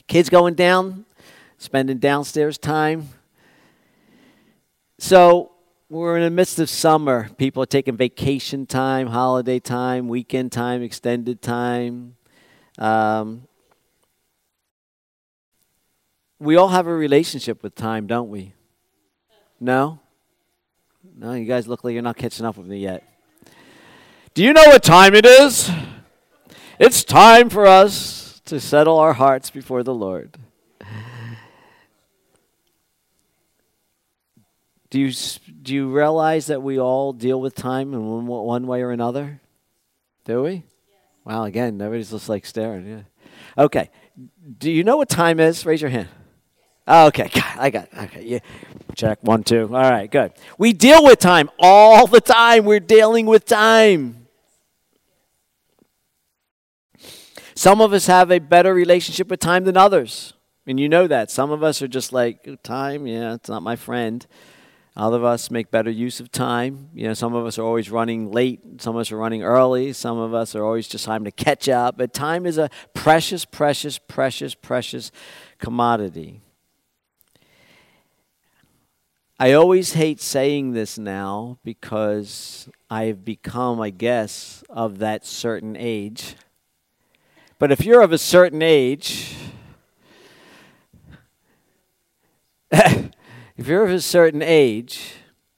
Kids going down, spending downstairs time. So we're in the midst of summer. People are taking vacation time, holiday time, weekend time, extended time. We all have a relationship with time, don't we? No? No, you guys look like you're not catching up with me yet. Do you know what time it is? It's time for us to settle our hearts before the Lord. Do you realize that we all deal with time in one way or another? Do we? Wow, again, everybody's just like staring. Yeah. Okay. Do you know what time is? Raise your hand. Oh, okay, I got it. Okay, yeah. Check, 1, 2. All right, good. We deal with time all the time. We're dealing with time. Some of us have a better relationship with time than others. And you know that. Some of us are just like, time, yeah, it's not my friend. Other of us make better use of time. You know, some of us are always running late. Some of us are running early. Some of us are always just trying to catch up. But time is a precious, precious, precious, precious commodity. I always hate saying this now because I've become, I guess, of that certain age. But if you're of a certain age, if you're of a certain age,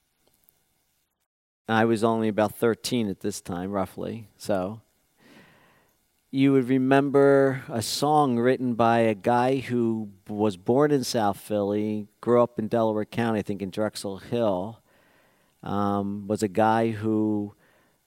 I was only about 13 at this time, roughly, so you would remember a song written by a guy who was born in South Philly, grew up in Delaware County, I think in Drexel Hill, was a guy who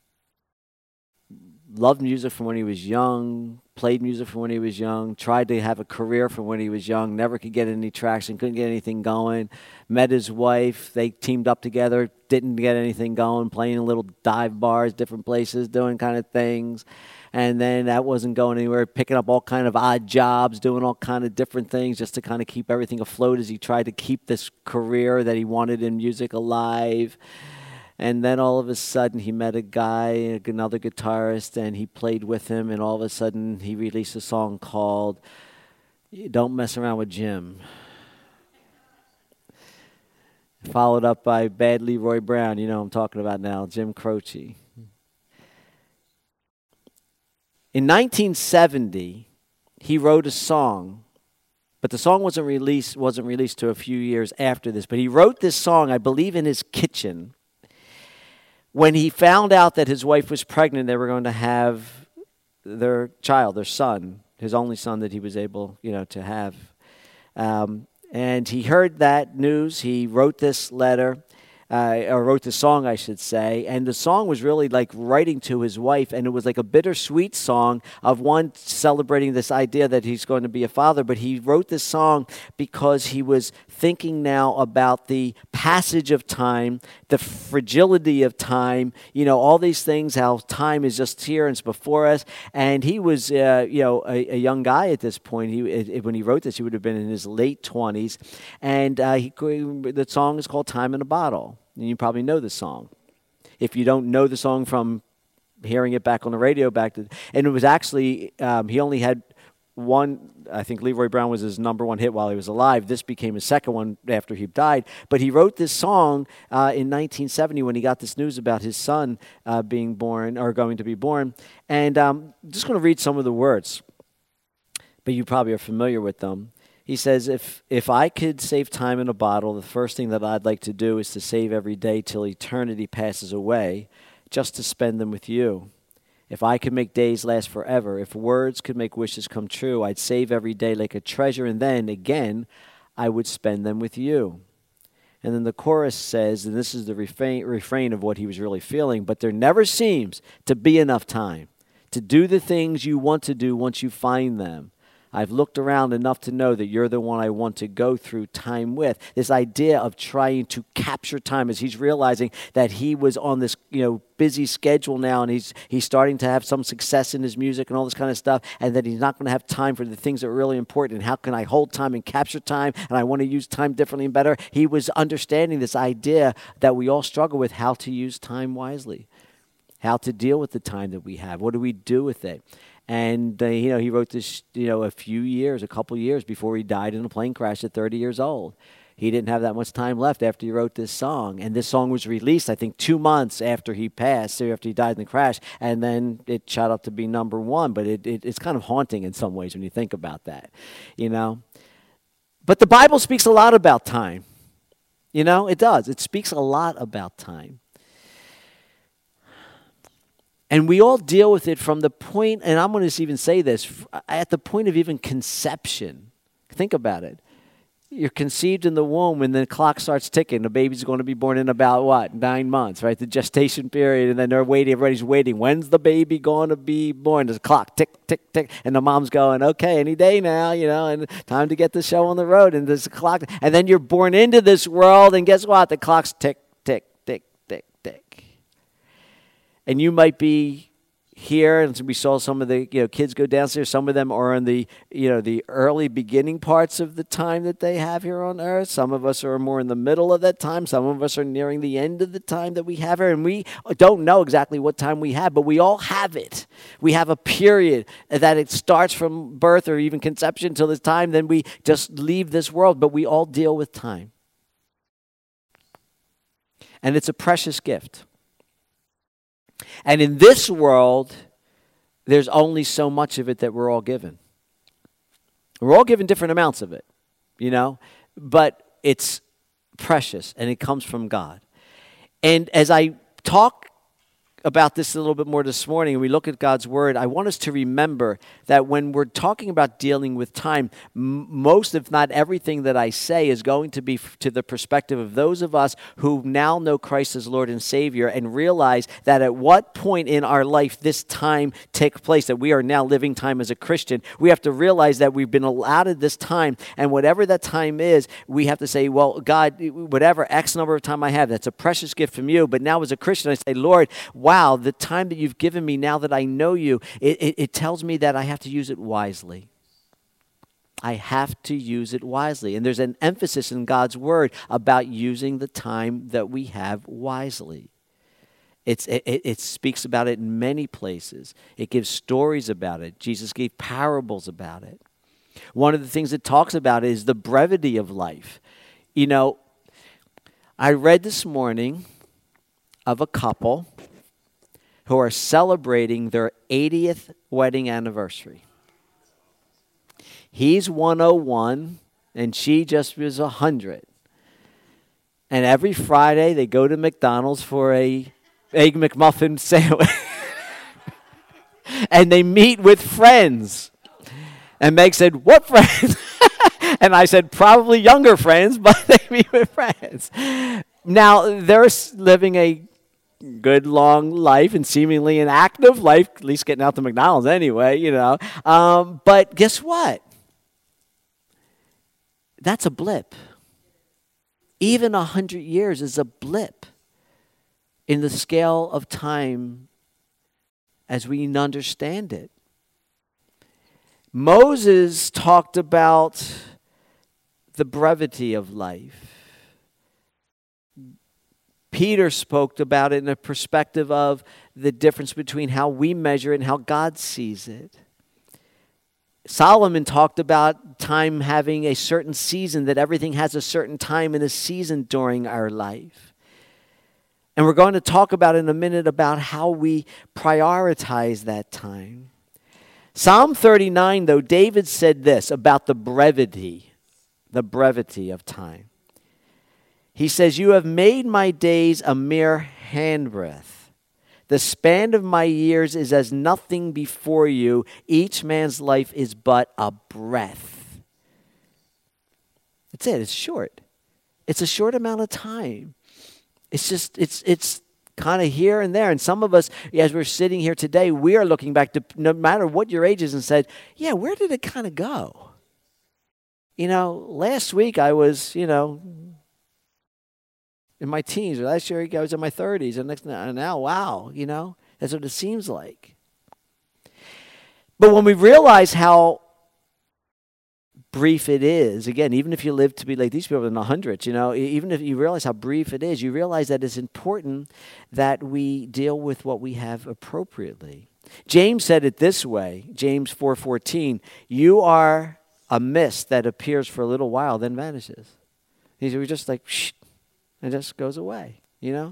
loved music from when he was young, played music from when he was young, tried to have a career from when he was young, never could get any traction, couldn't get anything going, met his wife, they teamed up together, didn't get anything going, playing in little dive bars, different places, doing kind of things. And then that wasn't going anywhere, picking up all kind of odd jobs, doing all kind of different things just to kind of keep everything afloat as he tried to keep this career that he wanted in music alive. And then all of a sudden he met a guy, another guitarist, and he played with him, and all of a sudden he released a song called Don't Mess Around with Jim. Followed up by Bad Leroy Brown, you know what I'm talking about now, Jim Croce. In 1970, he wrote a song, but the song wasn't released to a few years after this. But he wrote this song, I believe, in his kitchen. When he found out that his wife was pregnant, they were going to have their child, their son, his only son that he was able, to have. And he heard that news. He wrote this letter. Or wrote the song, I should say, and the song was really like writing to his wife, and it was like a bittersweet song of one celebrating this idea that he's going to be a father, but he wrote this song because he was thinking now about the passage of time, the fragility of time, all these things, how time is just here and it's before us, and he was, a young guy at this point. When he wrote this, he would have been in his late 20s, and the song is called Time in a Bottle. And you probably know the song. If you don't know the song from hearing it back on the radio and it was actually, he only had one, I think Leroy Brown was his number one hit while he was alive. This became his second one after he died. But he wrote this song in 1970 when he got this news about his son being born, or going to be born. And I'm just going to read some of the words, but you probably are familiar with them. He says, if I could save time in a bottle, the first thing that I'd like to do is to save every day till eternity passes away, just to spend them with you. If I could make days last forever, if words could make wishes come true, I'd save every day like a treasure, and then, again, I would spend them with you. And then the chorus says, and this is the refrain of what he was really feeling, but there never seems to be enough time to do the things you want to do once you find them. I've looked around enough to know that you're the one I want to go through time with. This idea of trying to capture time, as he's realizing that he was on this, busy schedule now, and he's starting to have some success in his music and all this kind of stuff, and that he's not going to have time for the things that are really important. And how can I hold time and capture time? And I want to use time differently and better. He was understanding this idea that we all struggle with, how to use time wisely, how to deal with the time that we have. What do we do with it? And, he wrote this, a couple years before he died in a plane crash at 30 years old. He didn't have that much time left after he wrote this song. And this song was released, I think, 2 months after he passed, so after he died in the crash. And then it shot up to be number one. But it's kind of haunting in some ways when you think about that, But the Bible speaks a lot about time. It does. It speaks a lot about time. And we all deal with it from the point, and I'm going to even say this, at the point of even conception. Think about it. You're conceived in the womb and the clock starts ticking. The baby's going to be born in about 9 months, right? The gestation period, and then they're waiting. Everybody's waiting. When's the baby going to be born? There's a clock, tick, tick, tick. And the mom's going, okay, any day now, and time to get the show on the road. And there's a clock. And then you're born into this world, and guess what? The clock's tick, tick, tick, tick, tick. And you might be here, and we saw some of the kids go downstairs. Some of them are in the the early beginning parts of the time that they have here on earth. Some of us are more in the middle of that time. Some of us are nearing the end of the time that we have here, and we don't know exactly what time we have, but we all have it. We have a period that it starts from birth or even conception till this time. Then we just leave this world, but we all deal with time, and it's a precious gift. And in this world, there's only so much of it that we're all given. We're all given different amounts of it, but it's precious and it comes from God. And as I talk about this a little bit more this morning and we look at God's word, I want us to remember that when we're talking about dealing with time, most, if not everything that I say is going to be to the perspective of those of us who now know Christ as Lord and Savior and realize that at what point in our life this time takes place, that we are now living time as a Christian, we have to realize that we've been allotted this time, and whatever that time is, we have to say, well, God, whatever X number of time I have, that's a precious gift from you. But now as a Christian, I say, Lord, wow, the time that you've given me now that I know you, it tells me that I have to use it wisely. I have to use it wisely. And there's an emphasis in God's word about using the time that we have wisely. It speaks about it in many places. It gives stories about it. Jesus gave parables about it. One of the things it talks about is the brevity of life. I read this morning of a couple who are celebrating their 80th wedding anniversary. He's 101, and she just was 100. And every Friday, they go to McDonald's for a Egg McMuffin sandwich. And they meet with friends. And Meg said, what friends? And I said, probably younger friends, but they meet with friends. Now, they're living a good long life and seemingly an active life, at least getting out to McDonald's anyway, but guess what? That's a blip. Even 100 years is a blip in the scale of time as we understand it. Moses talked about the brevity of life. Peter spoke about it in a perspective of the difference between how we measure it and how God sees it. Solomon talked about time having a certain season, that everything has a certain time and a season during our life. And we're going to talk about in a minute about how we prioritize that time. Psalm 39, though, David said this about the brevity of time. He says, you have made my days a mere handbreadth. The span of my years is as nothing before you. Each man's life is but a breath. That's it. It's short. It's a short amount of time. It's kind of here and there. And some of us, as we're sitting here today, we are looking back to no matter what your age is and said, yeah, where did it kind of go? Last week I was, in my teens, or last year I was in my 30s, and now, wow, that's what it seems like. But when we realize how brief it is, again, even if you live to be like these people in the hundreds, even if you realize how brief it is, you realize that it's important that we deal with what we have appropriately. James said it this way, James 4:14, you are a mist that appears for a little while, then vanishes. He said, we're just like, shh, and just goes away, you know?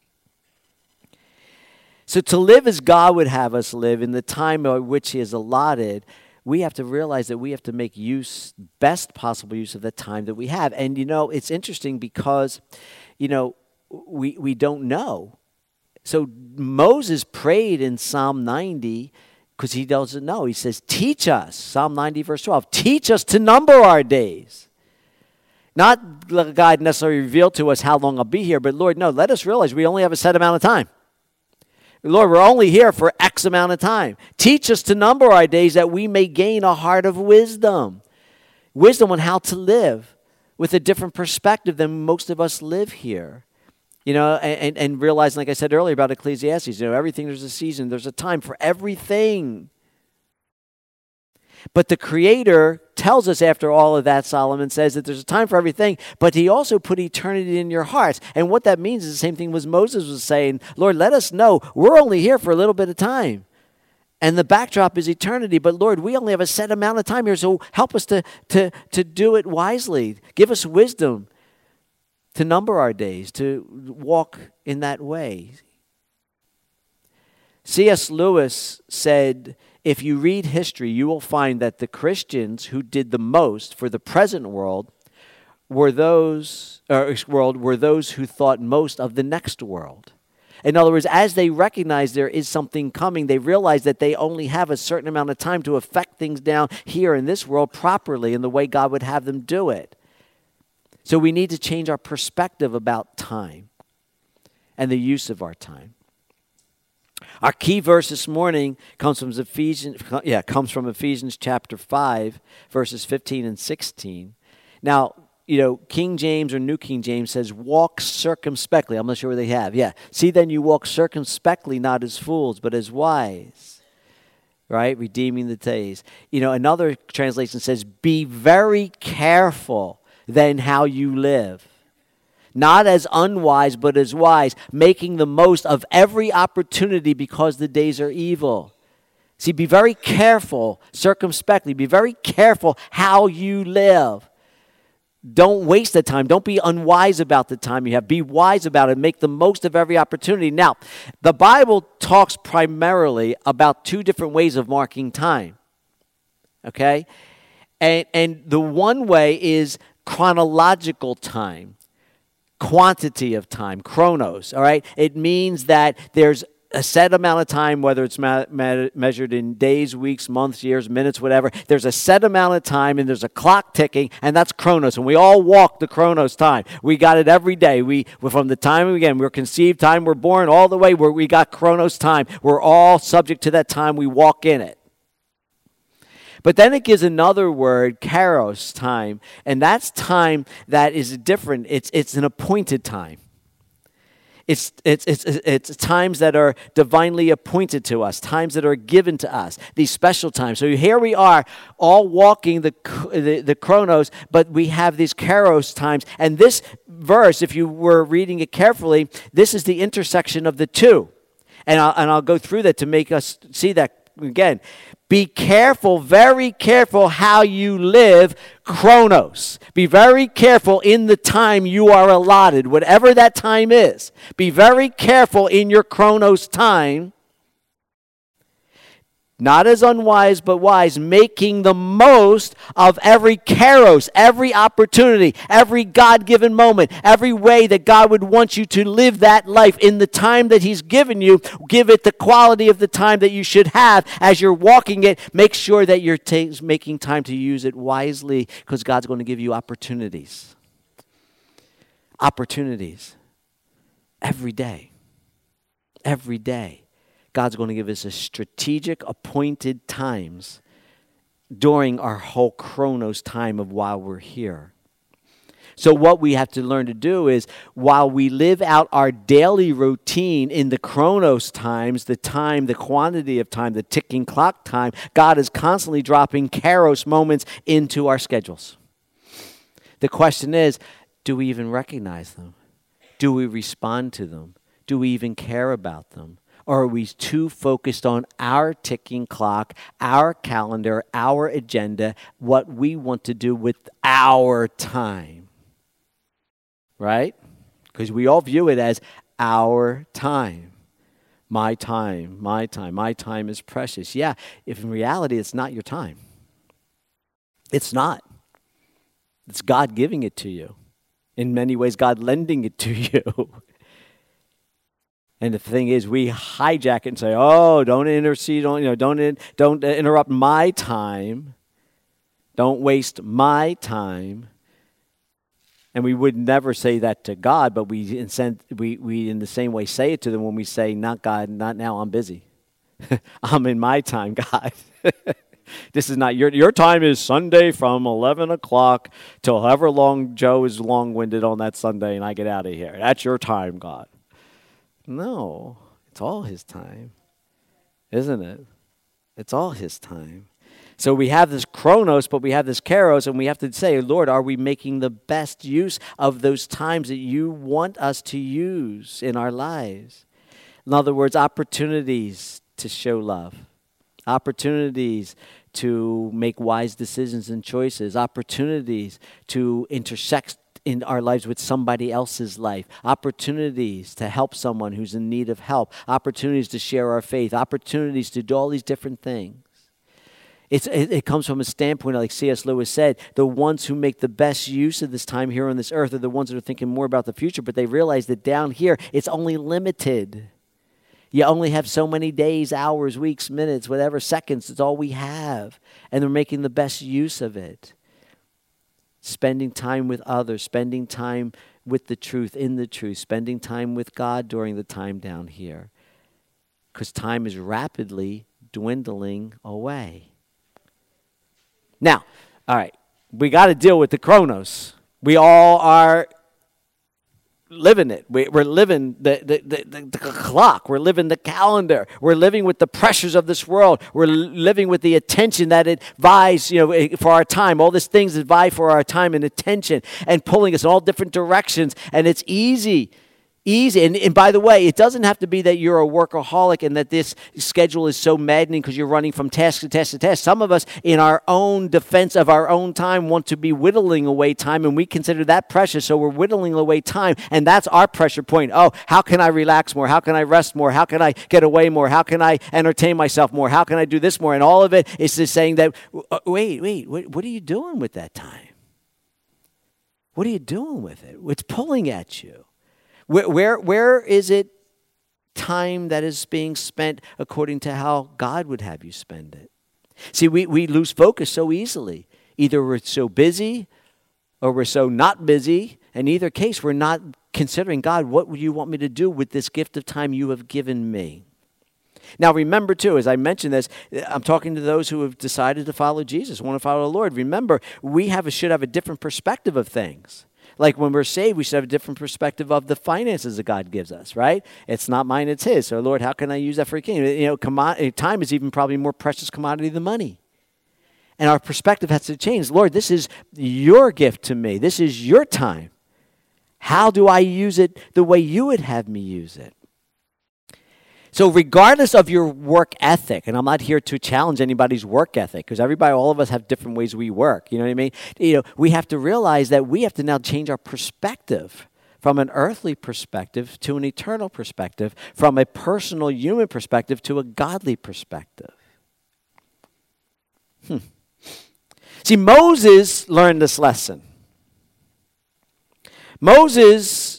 So to live as God would have us live in the time by which he has allotted, we have to realize that we have to make best possible use of the time that we have. And, it's interesting because, we don't know. So Moses prayed in Psalm 90 because he doesn't know. He says, teach us, Psalm 90 verse 12, teach us to number our days. Not God necessarily revealed to us how long I'll be here, but Lord, no, let us realize we only have a set amount of time. Lord, we're only here for X amount of time. Teach us to number our days that we may gain a heart of wisdom. Wisdom on how to live with a different perspective than most of us live here. And realizing, like I said earlier about Ecclesiastes, everything, there's a season, there's a time for everything. But the Creator tells us after all of that, Solomon says that there's a time for everything, but he also put eternity in your hearts. And what that means is the same thing as Moses was saying, Lord, let us know we're only here for a little bit of time. And the backdrop is eternity, but Lord, we only have a set amount of time here, so help us to do it wisely. Give us wisdom to number our days, to walk in that way. C.S. Lewis said, if you read history, you will find that the Christians who did the most for the present world were those who thought most of the next world. In other words, as they recognize there is something coming, they realize that they only have a certain amount of time to affect things down here in this world properly in the way God would have them do it. So we need to change our perspective about time and the use of our time. Our key verse this morning comes from Ephesians chapter 5, verses 15 and 16. Now, King James or New King James says, walk circumspectly. I'm not sure what they have. Yeah. See, then you walk circumspectly, not as fools, but as wise. Right? Redeeming the days. Another translation says, be very careful then how you live. Not as unwise, but as wise, making the most of every opportunity because the days are evil. See, be very careful, circumspectly. Be very careful how you live. Don't waste the time. Don't be unwise about the time you have. Be wise about it. Make the most of every opportunity. Now, the Bible talks primarily about two different ways of marking time. Okay? And the one way is chronological time, quantity of time, chronos, all right? It means that there's a set amount of time, whether it's measured in days, weeks, months, years, minutes, whatever. There's a set amount of time, and there's a clock ticking, and that's chronos. And we all walk the chronos time. We got it every day. From the time, again, we're conceived, time we're born, all the way where we got chronos time. We're all subject to that time. We walk in it. But then it gives another word, kairos, time, and that's time that is different. It's an appointed time. It's times that are divinely appointed to us, times that are given to us, these special times. So here we are, all walking the chronos, but we have these kairos times. And this verse, if you were reading it carefully, this is the intersection of the two. And I'll go through that to make us see that again. Be careful, very careful how you live, chronos. Be very careful in the time you are allotted, whatever that time is. Be very careful in your chronos time. Not as unwise, but wise, making the most of every kairos, every opportunity, every God-given moment, every way that God would want you to live that life in the time that He's given you. Give it the quality of the time that you should have as you're walking it. Make sure that you're making time to use it wisely, because God's going to give you opportunities. Opportunities. Every day. Every day. God's going to give us a strategic appointed times during our whole chronos time of while we're here. So what we have to learn to do is, while we live out our daily routine in the chronos times, the time, the quantity of time, the ticking clock time, God is constantly dropping kairos moments into our schedules. The question is, do we even recognize them? Do we respond to them? Do we even care about them? Or are we too focused on our ticking clock, our calendar, our agenda, what we want to do with our time? Right? Because we all view it as our time. My time, my time, my time is precious. Yeah, if in reality it's not your time. It's not. It's God giving it to you. In many ways, God lending it to you. And the thing is, we hijack it and say, "Oh, don't intercede, don't interrupt my time. Don't waste my time." And we would never say that to God, but we in the same way say it to them when we say, "Not God, not now. I'm busy. I'm in my time, God." This is not your time is Sunday from 11 o'clock till however long Joe is long-winded on that Sunday and I get out of here. That's your time, God. No, it's all his time, isn't it? It's all his time. So we have this chronos, but we have this kairos, and we have to say, Lord, are we making the best use of those times that you want us to use in our lives? In other words, opportunities to show love. Opportunities to make wise decisions and choices, opportunities to intersect in our lives with somebody else's life, opportunities to help someone who's in need of help, opportunities to share our faith, opportunities to do all these different things. It comes from a standpoint, like C.S. Lewis said, the ones who make the best use of this time here on this earth are the ones that are thinking more about the future, but they realize that down here, it's only limited. You only have so many days, hours, weeks, minutes, whatever, seconds. It's all we have. And they're making the best use of it. Spending time with others, spending time with the truth, in the truth, spending time with God during the time down here. Because time is rapidly dwindling away. Now, all right, we got to deal with the chronos. We all are living it. We're living the clock. We're living the calendar. We're living with the pressures of this world. We're living with the attention that it vies, for our time. All these things that vie for our time and attention and pulling us in all different directions. And it's easy. And by the way, it doesn't have to be that you're a workaholic and that this schedule is so maddening because you're running from task to task to task. Some of us, in our own defense of our own time, want to be whittling away time, and we consider that precious, so we're whittling away time, and that's our pressure point. Oh, how can I relax more? How can I rest more? How can I get away more? How can I entertain myself more? How can I do this more? And all of it is just saying that, wait, what are you doing with that time? What are you doing with it? It's pulling at you. Where is it time that is being spent according to how God would have you spend it? See, we lose focus so easily. Either we're so busy or we're so not busy. In either case, we're not considering, God, what would you want me to do with this gift of time you have given me? Now, remember, too, as I mentioned this, I'm talking to those who have decided to follow Jesus, want to follow the Lord. Remember, we should have a different perspective of things. Like when we're saved, we should have a different perspective of the finances that God gives us, right? It's not mine, it's his. So, Lord, how can I use that for a kingdom? Time is even probably more precious commodity than money. And our perspective has to change. Lord, this is your gift to me. This is your time. How do I use it the way you would have me use it? So regardless of your work ethic, and I'm not here to challenge anybody's work ethic, because all of us have different ways we work, you know what I mean? We have to realize that we have to now change our perspective from an earthly perspective to an eternal perspective, from a personal human perspective to a godly perspective. See, Moses learned this lesson. Moses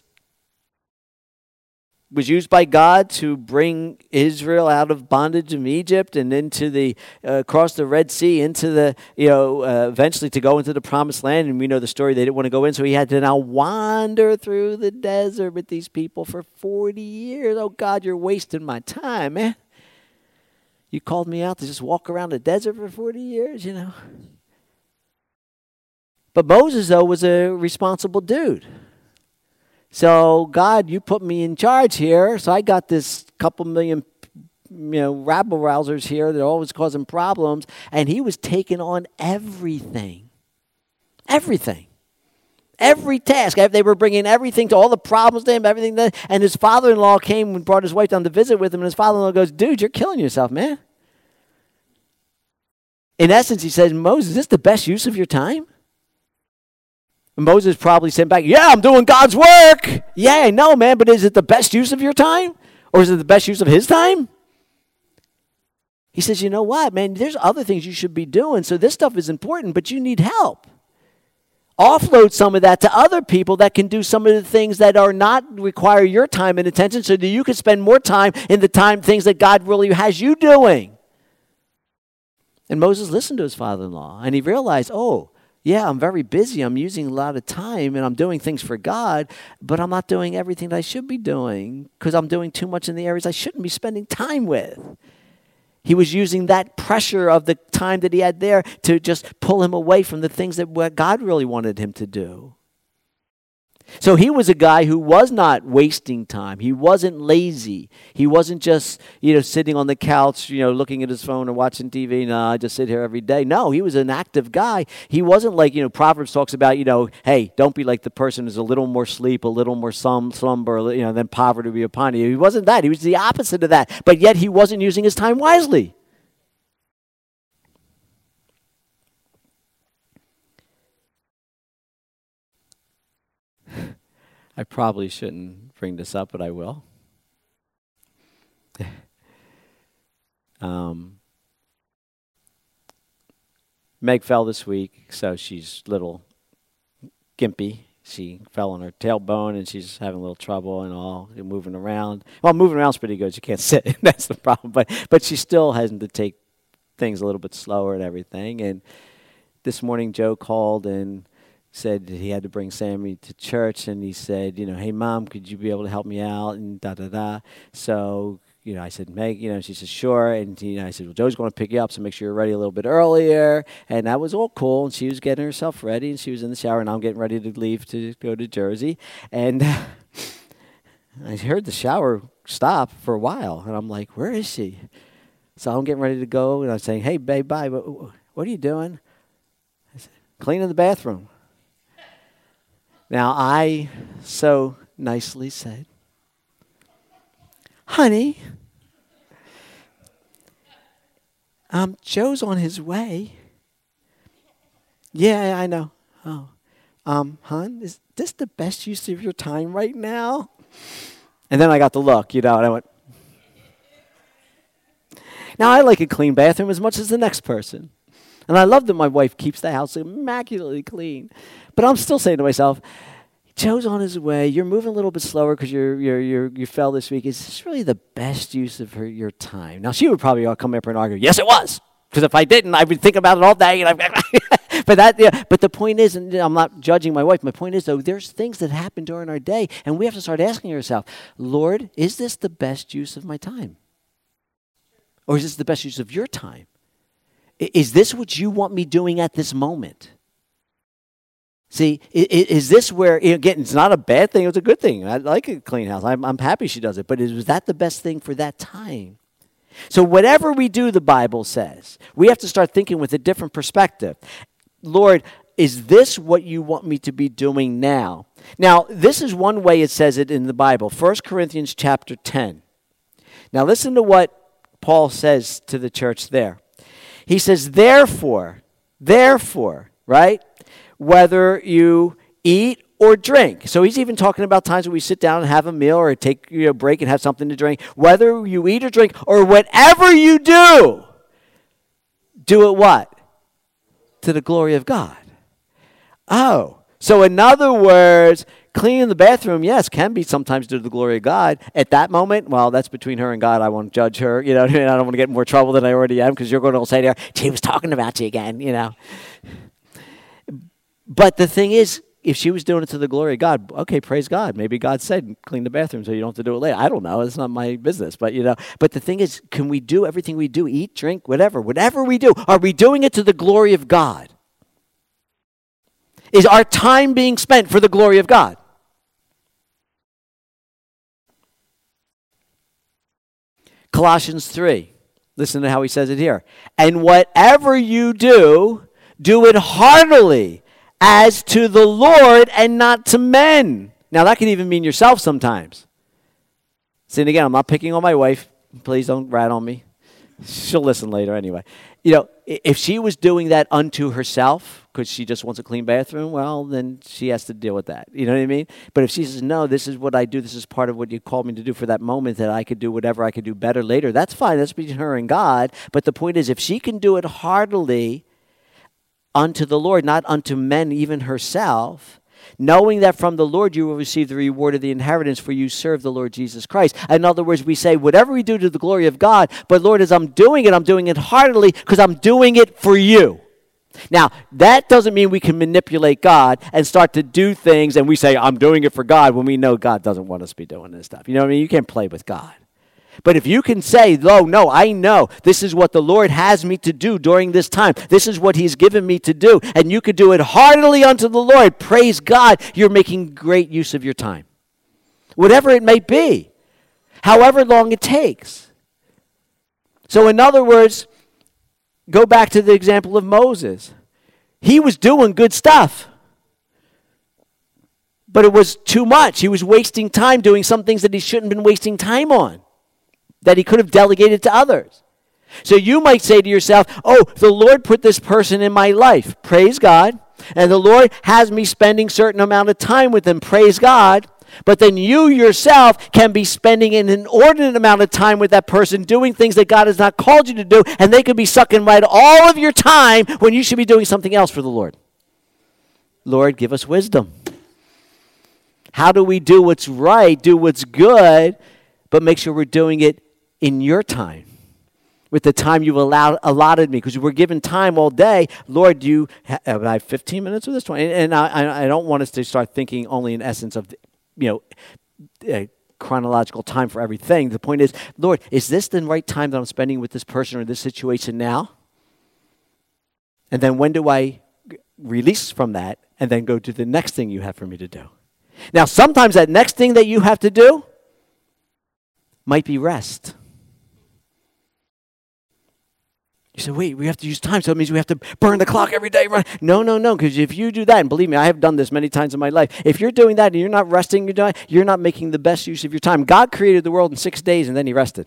was used by God to bring Israel out of bondage in Egypt and into across the Red Sea, into eventually to go into the Promised Land. And we know the story; they didn't want to go in, so he had to now wander through the desert with these people for 40 years. Oh God, you're wasting my time, man! You called me out to just walk around the desert for 40 years, But Moses, though, was a responsible dude. So, God, you put me in charge here, so I got this couple million, rabble-rousers here that are always causing problems, and he was taking on everything. Everything. Every task. They were bringing everything to all the problems to him, everything. And his father-in-law came and brought his wife down to visit with him. And his father-in-law goes, dude, you're killing yourself, man. In essence, he says, Moses, is this the best use of your time? And Moses probably sent back, yeah, I'm doing God's work. Yeah, I know, man, but is it the best use of your time? Or is it the best use of his time? He says, you know what, man, there's other things you should be doing. So this stuff is important, but you need help. Offload some of that to other people that can do some of the things that are not require your time and attention so that you can spend more time in the things that God really has you doing. And Moses listened to his father-in-law, and he realized, oh, yeah, I'm very busy. I'm using a lot of time, and I'm doing things for God, but I'm not doing everything that I should be doing because I'm doing too much in the areas I shouldn't be spending time with. He was using that pressure of the time that he had there to just pull him away from the things that what God really wanted him to do. So he was a guy who was not wasting time. He wasn't lazy. He wasn't just, sitting on the couch, looking at his phone or watching TV. No, I just sit here every day. No, he was an active guy. He wasn't like, Proverbs talks about, hey, don't be like the person who's a little more sleep, a little more slumber, then poverty will be upon you. He wasn't that. He was the opposite of that. But yet he wasn't using his time wisely. I probably shouldn't bring this up, but I will. Meg fell this week, so she's a little gimpy. She fell on her tailbone, and she's having a little trouble and all, and moving around. Well, moving around's pretty good. She can't sit. That's the problem. But she still has to take things a little bit slower and everything. And this morning, Joe called and said that he had to bring Sammy to church, and he said, hey, Mom, could you be able to help me out, and da-da-da. So, I said, Meg, she said, sure, and I said, well, Joe's going to pick you up, so make sure you're ready a little bit earlier, and that was all cool, and she was getting herself ready, and she was in the shower, and I'm getting ready to leave to go to Jersey, and I heard the shower stop for a while, and I'm like, where is she? So I'm getting ready to go, and I'm saying, hey, babe, bye, what are you doing? I said, cleaning the bathroom. Now, I so nicely said, honey, Joe's on his way. Yeah, I know. Oh, hon, is this the best use of your time right now? And then I got the look, and I went. Now, I like a clean bathroom as much as the next person. And I love that my wife keeps the house immaculately clean. But I'm still saying to myself, Joe's on his way. You're moving a little bit slower because you fell this week. Is this really the best use of your time? Now, she would probably come up and argue, yes, it was. Because if I didn't, I would think about it all day. But the point is, and I'm not judging my wife. My point is, though, there's things that happen during our day, and we have to start asking ourselves, Lord, is this the best use of my time? Or is this the best use of your time? Is this what you want me doing at this moment? See, is this where, again, it's not a bad thing, it's a good thing. I like a clean house. I'm happy she does it. But was that the best thing for that time? So whatever we do, the Bible says, we have to start thinking with a different perspective. Lord, is this what you want me to be doing now? Now, this is one way it says it in the Bible. 1 Corinthians chapter 10. Now listen to what Paul says to the church there. He says, therefore, right? Whether you eat or drink. So he's even talking about times when we sit down and have a meal or take a break and have something to drink. Whether you eat or drink or whatever you do it what? To the glory of God. Oh, so in other words, cleaning the bathroom, yes, can be sometimes to the glory of God. At that moment, well, that's between her and God. I won't judge her. I don't want to get in more trouble than I already am because you're going to say to her, she was talking about you again, But the thing is, if she was doing it to the glory of God, okay, praise God. Maybe God said, clean the bathroom so you don't have to do it later. I don't know. It's not my business. But, but the thing is, can we do everything we do, eat, drink, whatever we do, are we doing it to the glory of God? Is our time being spent for the glory of God? Colossians 3. Listen to how he says it here. And whatever you do, do it heartily as to the Lord and not to men. Now, that can even mean yourself sometimes. See, and again, I'm not picking on my wife. Please don't rat on me. She'll listen later anyway. You know, if she was doing that unto herself, because she just wants a clean bathroom, well, then she has to deal with that. You know what I mean? But if she says, no, this is what I do, this is part of what you called me to do for that moment, that I could do whatever I could do better later, that's fine. That's between her and God. But the point is, if she can do it heartily unto the Lord, not unto men, even herself, knowing that from the Lord you will receive the reward of the inheritance, for you serve the Lord Jesus Christ. In other words, we say, whatever we do to the glory of God, but Lord, as I'm doing it heartily because I'm doing it for you. Now, that doesn't mean we can manipulate God and start to do things and we say, I'm doing it for God, when we know God doesn't want us to be doing this stuff. You know what I mean? You can't play with God. But if you can say, oh, no, I know this is what the Lord has me to do during this time. This is what he's given me to do. And you could do it heartily unto the Lord. Praise God. You're making great use of your time. Whatever it may be. However long it takes. So in other words, go back to the example of Moses. He was doing good stuff. But it was too much. He was wasting time doing some things that he shouldn't have been wasting time on, that he could have delegated to others. So you might say to yourself, oh, the Lord put this person in my life. Praise God. And the Lord has me spending a certain amount of time with them. Praise God. But then you yourself can be spending an inordinate amount of time with that person doing things that God has not called you to do, and they could be sucking right all of your time when you should be doing something else for the Lord. Lord, give us wisdom. How do we do what's right, do what's good, but make sure we're doing it in your time, with the time you've allotted me, because we're given time all day. Lord, do I have 15 minutes with this 20? And I don't want us to start thinking only in essence of, chronological time for everything. The point is, Lord, is this the right time that I'm spending with this person or this situation now? And then when do I release from that and then go to the next thing you have for me to do? Now, sometimes that next thing that you have to do might be rest. You say, wait, we have to use time, so it means we have to burn the clock every day. No, because if you do that, and believe me, I have done this many times in my life, if you're doing that and you're not resting, you're not making the best use of your time. God created the world in 6 days, and then he rested.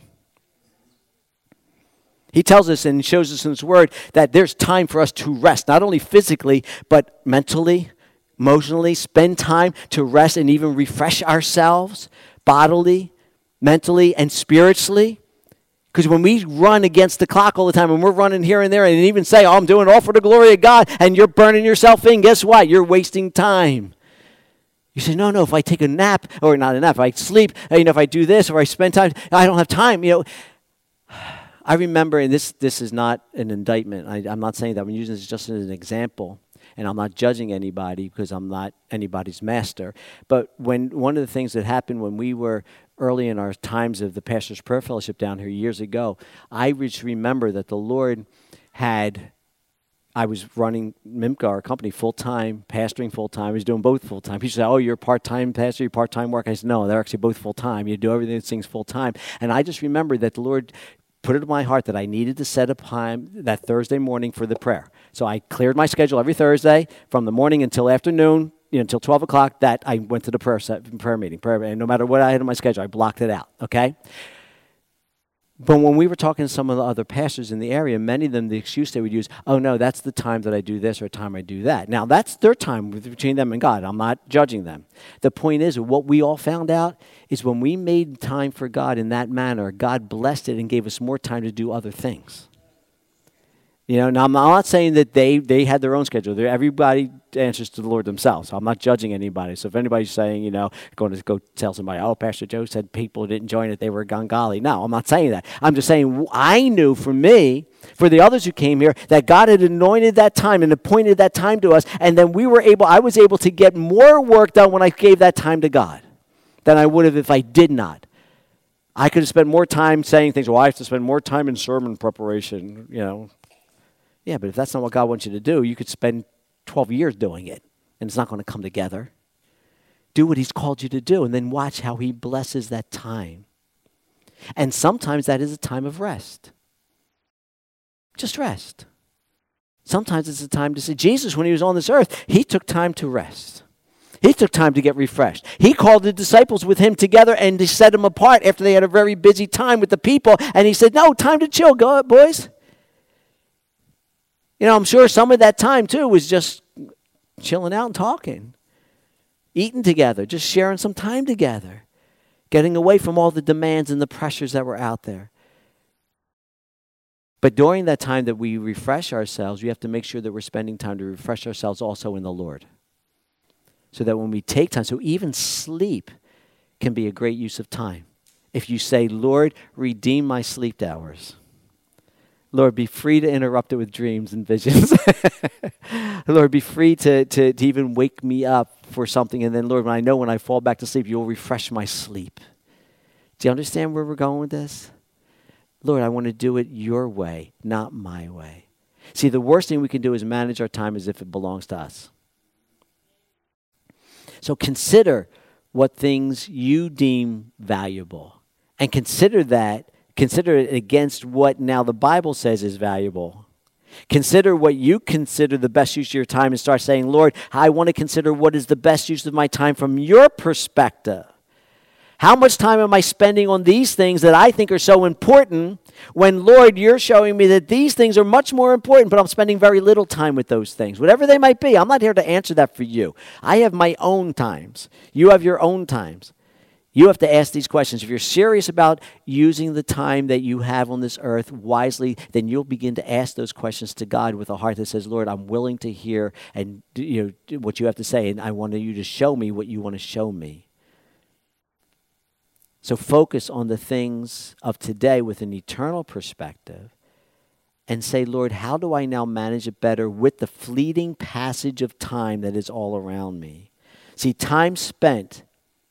He tells us and shows us in his word that there's time for us to rest, not only physically, but mentally, emotionally, spend time to rest and even refresh ourselves bodily, mentally, and spiritually. Because when we run against the clock all the time, and we're running here and there, and even say, oh, I'm doing it all for the glory of God, and you're burning yourself in, guess what? You're wasting time. You say, no, if I take a nap, or not a nap, if I sleep, if I do this, or I spend time, I don't have time. I remember, and this is not an indictment. I'm not saying that. I'm using this just as an example. And I'm not judging anybody because I'm not anybody's master. But one of the things that happened when we were early in our times of the Pastor's Prayer Fellowship down here years ago, I just remember that the Lord I was running MIMCA, our company, full-time, pastoring full-time. I was doing both full-time. People say, oh, you're a part-time pastor, you're part-time work. I said, no, they're actually both full-time. You do everything, these things full-time. And I just remember that the Lord put it in my heart that I needed to set up time that Thursday morning for the prayer. So I cleared my schedule every Thursday from the morning until afternoon, until 12 o'clock, that I went to the prayer meeting. And no matter what I had on my schedule, I blocked it out, okay? But when we were talking to some of the other pastors in the area, many of them, the excuse they would use, oh, no, that's the time that I do this or time I do that. Now, that's their time between them and God. I'm not judging them. The point is, what we all found out is when we made time for God in that manner, God blessed it and gave us more time to do other things. Now I'm not saying that they had their own schedule. Everybody answers to the Lord themselves. So I'm not judging anybody. So if anybody's saying, going to go tell somebody, oh, Pastor Joe said people didn't join it, they were Gangali. No, I'm not saying that. I'm just saying I knew for me, for the others who came here, that God had anointed that time and appointed that time to us. And then I was able to get more work done when I gave that time to God than I would have if I did not. I could have spent more time saying things, well, I have to spend more time in sermon preparation, Yeah, but if that's not what God wants you to do, you could spend 12 years doing it, and it's not going to come together. Do what he's called you to do, and then watch how he blesses that time. And sometimes that is a time of rest. Just rest. Sometimes it's a time to say, Jesus, when he was on this earth, he took time to rest. He took time to get refreshed. He called the disciples with him together and he set them apart after they had a very busy time with the people. And he said, no, time to chill. Go ahead, boys. I'm sure some of that time, too, was just chilling out and talking, eating together, just sharing some time together, getting away from all the demands and the pressures that were out there. But during that time that we refresh ourselves, we have to make sure that we're spending time to refresh ourselves also in the Lord. So that when we take time, so even sleep can be a great use of time. If you say, Lord, redeem my sleep hours. Lord, be free to interrupt it with dreams and visions. Lord, be free to even wake me up for something. And then, Lord, when I fall back to sleep, you'll refresh my sleep. Do you understand where we're going with this? Lord, I want to do it your way, not my way. See, the worst thing we can do is manage our time as if it belongs to us. So consider what things you deem valuable. And consider it against what now the Bible says is valuable. Consider what you consider the best use of your time and start saying, Lord, I want to consider what is the best use of my time from your perspective. How much time am I spending on these things that I think are so important when, Lord, you're showing me that these things are much more important, but I'm spending very little time with those things, whatever they might be. I'm not here to answer that for you. I have my own times. You have your own times. You have to ask these questions. If you're serious about using the time that you have on this earth wisely, then you'll begin to ask those questions to God with a heart that says, Lord, I'm willing to hear and what you have to say, and I want you to show me what you want to show me. So focus on the things of today with an eternal perspective and say, Lord, how do I now manage it better with the fleeting passage of time that is all around me? See, time spent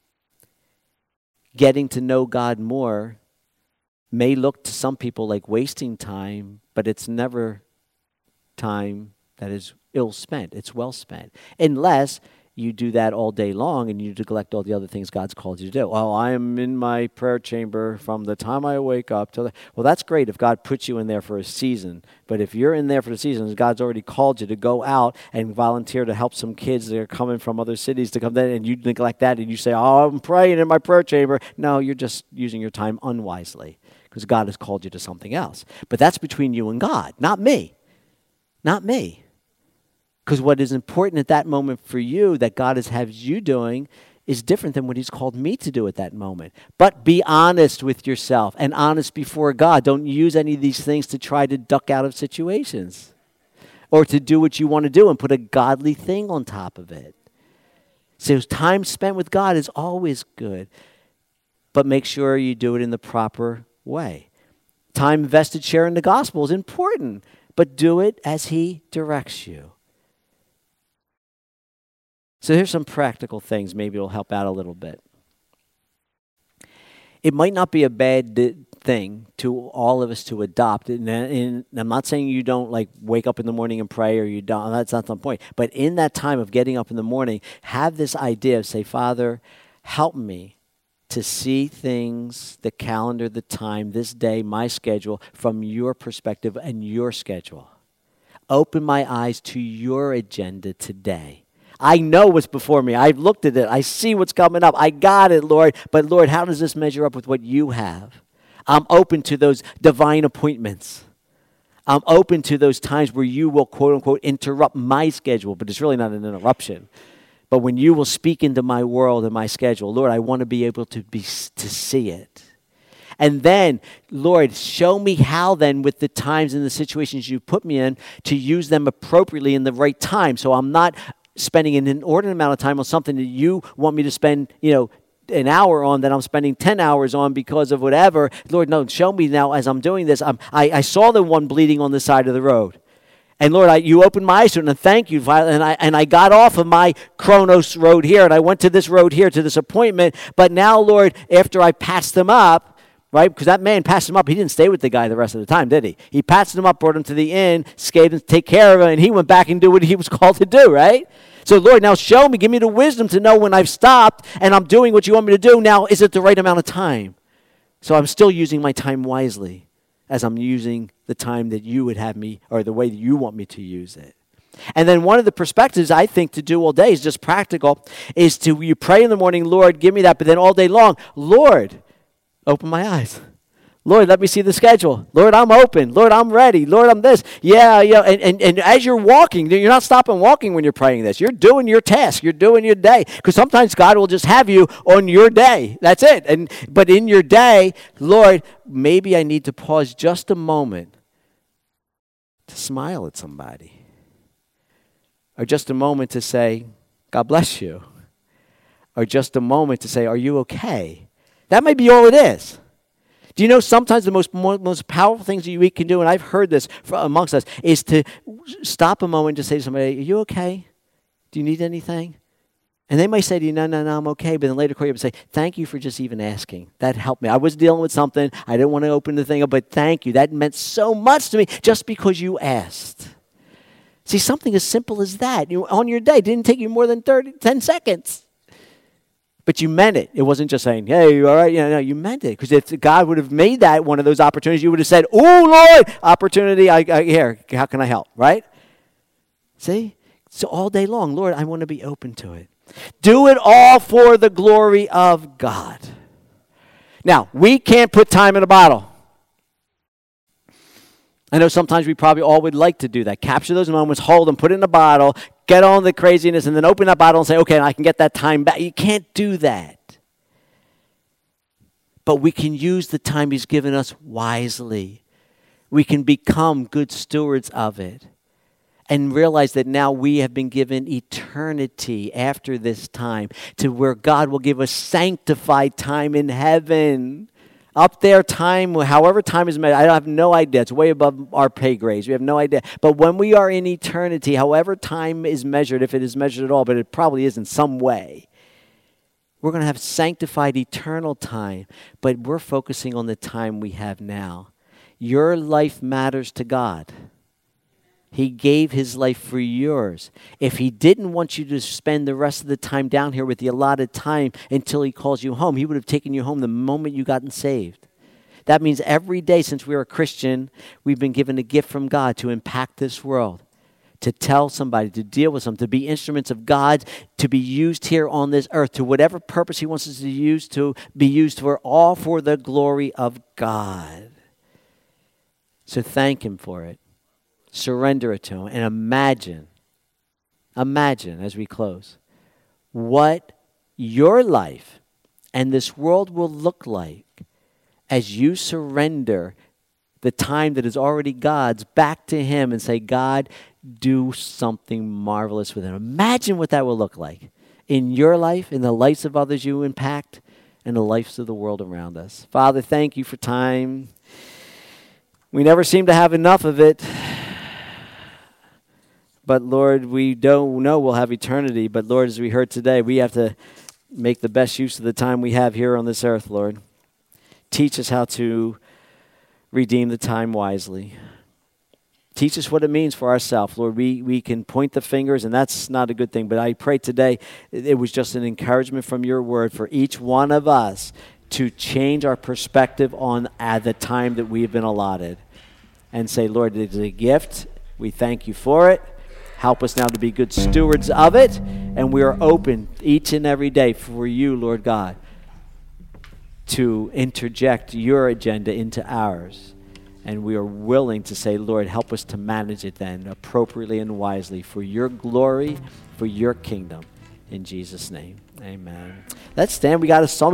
getting to know God more may look to some people like wasting time, but it's never time that is ill spent. It's well spent. Unless you do that all day long and you neglect all the other things God's called you to do. Oh, I am in my prayer chamber from the time I wake up till well, that's great if God puts you in there for a season. But if you're in there for the season, God's already called you to go out and volunteer to help some kids that are coming from other cities to come there, and you neglect that and you say, oh, I'm praying in my prayer chamber. No, you're just using your time unwisely because God has called you to something else. But that's between you and God, not me. Not me. Because what is important at that moment for you that God has you doing is different than what he's called me to do at that moment. But be honest with yourself and honest before God. Don't use any of these things to try to duck out of situations or to do what you want to do and put a godly thing on top of it. So time spent with God is always good, but make sure you do it in the proper way. Time invested sharing the gospel is important, but do it as he directs you. So here's some practical things. Maybe it'll help out a little bit. It might not be a bad thing to all of us to adopt. And I'm not saying you don't wake up in the morning and pray or you don't. That's not the point. But in that time of getting up in the morning, have this idea of say, Father, help me to see things, the calendar, the time, this day, my schedule from your perspective and your schedule. Open my eyes to your agenda today. I know what's before me. I've looked at it. I see what's coming up. I got it, Lord. But Lord, how does this measure up with what you have? I'm open to those divine appointments. I'm open to those times where you will, quote unquote, interrupt my schedule. But it's really not an interruption. But when you will speak into my world and my schedule, Lord, I want to be able to see it. And then, Lord, show me how then with the times and the situations you put me in to use them appropriately in the right time. So I'm not spending an inordinate amount of time on something that you want me to spend, an hour on that I'm spending 10 hours on because of whatever. Lord, no, show me now as I'm doing this. I saw the one bleeding on the side of the road. And Lord, you opened my eyes to it, and thank you. And I got off of my Chronos road here, and I went to this road here, to this appointment. But now, Lord, after I passed them up, right, because that man passed him up, he didn't stay with the guy the rest of the time, did he? He passed him up, brought him to the inn, scathed him to take care of him, and he went back and did what he was called to do, right? So, Lord, now show me, give me the wisdom to know when I've stopped and I'm doing what you want me to do. Now, is it the right amount of time? So I'm still using my time wisely. as I'm using the time that you would have me, or the way that you want me to use it. And then one of the perspectives I think to do all day is just practical, is to, you pray in the morning, Lord, give me that, but then all day long, Lord, open my eyes. Lord, let me see the schedule. Lord, I'm open. Lord, I'm ready. Lord, I'm this. Yeah. And as you're walking, you're not stopping walking when you're praying this. You're doing your task. You're doing your day. Because sometimes God will just have you on your day. That's it. But in your day, Lord, maybe I need to pause just a moment to smile at somebody. Or just a moment to say, God bless you. Or just a moment to say, are you okay? That might be all it is. Do you know sometimes the most powerful things that we can do, and I've heard this amongst us, is to stop a moment and just say to somebody, are you okay? Do you need anything? And they might say to you, no, I'm okay. But then later call you up and say, thank you for just even asking. That helped me. I was dealing with something. I didn't want to open the thing up, but thank you. That meant so much to me just because you asked. See, something as simple as that. On your day, it didn't take you more than 10 seconds. But you meant it. It wasn't just saying, hey, you all right? No, you meant it. Because if God would have made that one of those opportunities, you would have said, oh, Lord, opportunity, here, how can I help, right? See? So all day long, Lord, I want to be open to it. Do it all for the glory of God. Now, we can't put time in a bottle. I know sometimes we probably all would like to do that. Capture those moments, hold them, put it in a bottle, get on the craziness, and then open that bottle and say, okay, I can get that time back. You can't do that. But we can use the time He's given us wisely. We can become good stewards of it and realize that now we have been given eternity after this time, to where God will give us sanctified time in heaven. Up there, time, however time is measured, I have no idea. It's way above our pay grades. We have no idea. But when we are in eternity, however time is measured, if it is measured at all, but it probably is in some way, we're going to have sanctified eternal time. But we're focusing on the time we have now. Your life matters to God. He gave His life for yours. If He didn't want you to spend the rest of the time down here with the allotted time until He calls you home, He would have taken you home the moment you gotten saved. That means every day since we were a Christian, we've been given a gift from God to impact this world, to tell somebody, to deal with them, to be instruments of God, to be used here on this earth, to whatever purpose He wants us to be used for, all for the glory of God. So thank Him for it. Surrender it to Him, and imagine as we close, what your life and this world will look like as you surrender the time that is already God's back to Him and say, God, do something marvelous with it. Imagine what that will look like in your life, in the lives of others you impact, and the lives of the world around us. Father, thank You for time. We never seem to have enough of it. But Lord, we don't know we'll have eternity. But Lord, as we heard today, we have to make the best use of the time we have here on this earth, Lord. Teach us how to redeem the time wisely. Teach us what it means for ourselves, Lord. We can point the fingers, and that's not a good thing. But I pray today it was just an encouragement from Your word for each one of us to change our perspective on the time that we have been allotted and say, Lord, it is a gift. We thank You for it. Help us now to be good stewards of it, and we are open each and every day for You, Lord God, to interject Your agenda into ours. And we are willing to say, Lord, help us to manage it then appropriately and wisely for Your glory, for Your kingdom. In Jesus' name, amen. Let's stand. We got a song.